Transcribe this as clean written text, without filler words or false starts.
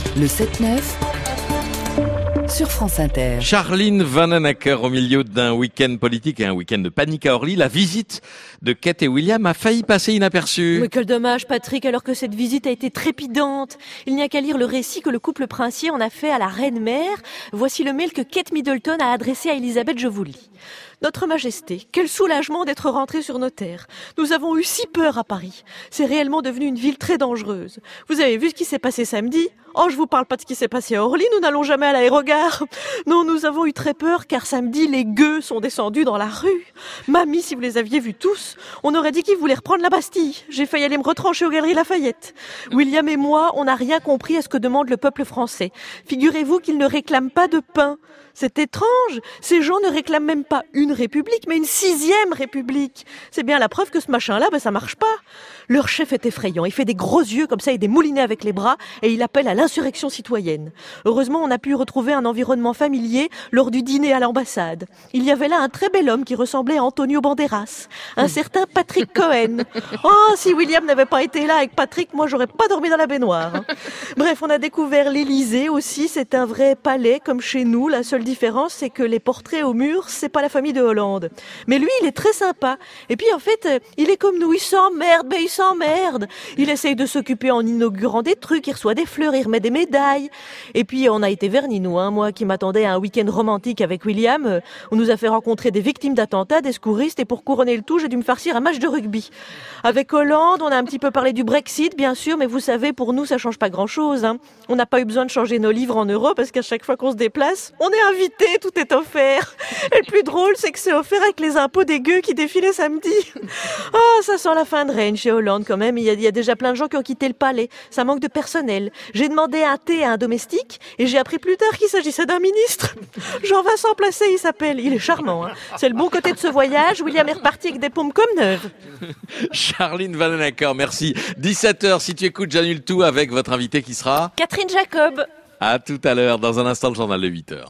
Le 7-9 sur France Inter. Charline Vanhoenacker au milieu d'un week-end politique et un week-end de panique à Orly. La visite de Kate et William a failli passer inaperçue. Mais quel dommage, Patrick, alors que cette visite a été trépidante. Il n'y a qu'à lire le récit que le couple princier en a fait à la reine-mère. Voici le mail que Kate Middleton a adressé à Elisabeth, je vous le lis. Notre Majesté, quel soulagement d'être rentré sur nos terres. Nous avons eu si peur à Paris. C'est réellement devenu une ville très dangereuse. Vous avez vu ce qui s'est passé samedi ? Oh, je vous parle pas de ce qui s'est passé à Orly, nous n'allons jamais à l'aérogare. Non, nous avons eu très peur car samedi, les gueux sont descendus dans la rue. Mamie, si vous les aviez vus tous, on aurait dit qu'ils voulaient reprendre la Bastille. J'ai failli aller me retrancher aux Galeries Lafayette. William et moi, on n'a rien compris à ce que demande le peuple français. Figurez-vous qu'ils ne réclament pas de pain. C'est étrange, ces gens ne réclament même pas une république, mais une 6e république. C'est bien la preuve que ce machin-là, ça marche pas. Leur chef est effrayant, il fait des gros yeux comme ça et des moulinets avec les bras, et il appelle à l'insurrection citoyenne. Heureusement, on a pu retrouver un environnement familier lors du dîner à l'ambassade. Il y avait là un très bel homme qui ressemblait à Antonio Banderas, un certain Patrick Cohen. Oh, si William n'avait pas été là avec Patrick, moi j'aurais pas dormi dans la baignoire. Bref, on a découvert l'Élysée aussi, c'est un vrai palais comme chez nous. La seule différence, c'est que les portraits au mur, c'est pas la famille de Hollande. Mais lui, il est très sympa. Et puis en fait, il est comme nous, il s'emmerde, il s'emmerde. Il essaye de s'occuper en inaugurant des trucs, il reçoit des fleurs, il remet des médailles. Et puis on a été vernis, nous, moi qui m'attendais à un week-end romantique avec William, on nous a fait rencontrer des victimes d'attentats, des secouristes, et pour couronner le tout, j'ai dû me farcir un match de rugby. Avec Hollande, on a un petit peu parlé du Brexit, bien sûr, mais vous savez, pour nous, ça change pas grand-chose. On n'a pas eu besoin de changer nos livres en euros, parce qu'à chaque fois qu'on se déplace, on est invité, tout est offert. Et le plus drôle, c'est que c'est offert avec les impôts des gueux qui défilaient samedi. Oh, ça sent la fin de règne chez Hollande quand même. Il y a déjà plein de gens qui ont quitté le palais. Ça manque de personnel. J'ai demandé un thé à un domestique et j'ai appris plus tard qu'il s'agissait d'un ministre. Jean-Vincent Placé, il s'appelle. Il est charmant. C'est le bon côté de ce voyage. William est reparti avec des paumes comme neuves. Charline Vanhoenacker, merci. 17h, si tu écoutes, j'annule tout avec votre invité qui sera Catherine Jacob. À tout à l'heure, dans un instant, le journal de 8h.